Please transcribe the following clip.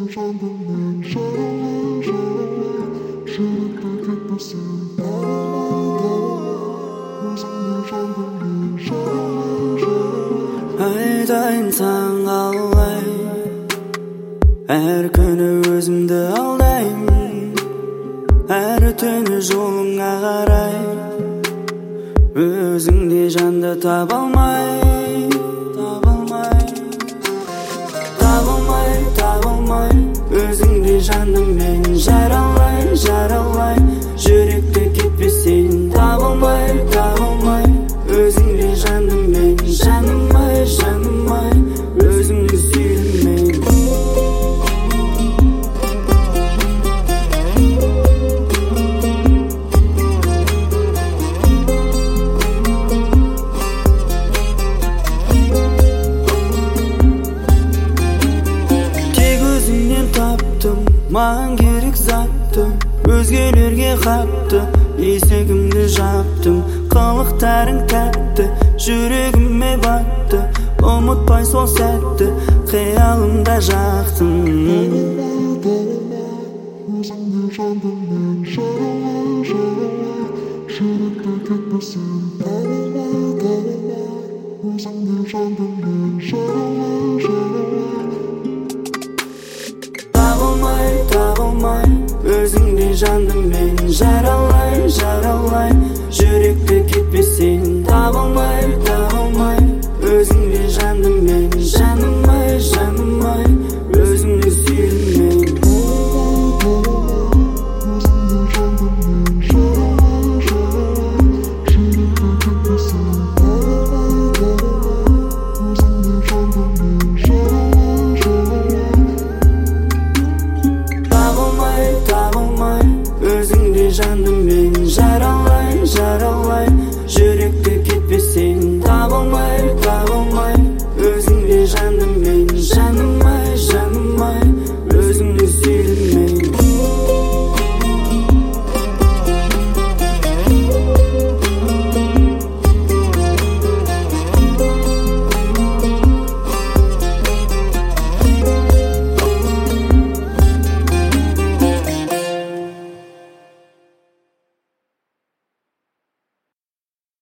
Айтайын саңалай, әр күні өзімді алдаймын, әр түні жолыңа қарай, өзіңде жанды таба алмай, өзіңде жанды мен жаралай, жүректі кетпесең таба алмай, өзіңде жанды мен жаным-ай, өзіңді сүйдім мен. Тек өзіңнен таптым маған керек затты, өзгелерге хатты, есігімді жаптым, қылықтарың тәтті, жүрегіме батты, ұмытпай сол сәтті, қиялымда жақтым. Өзіңде жанды мен жаралай, жүректі кетпесең таба алмай, өзіңде жанды мен жаралай, өзіңде жанды мен жаралай, жүректі кетпесең таба алмай, өзіңде жанды мен жаным-ай, өзіңді сүйдім мен. өзіңде жанды мен жаралай, жүректі кетпесең таба алмай, өзіңде жанды мен Таба алмай, өзіңде жанды мен жаралай,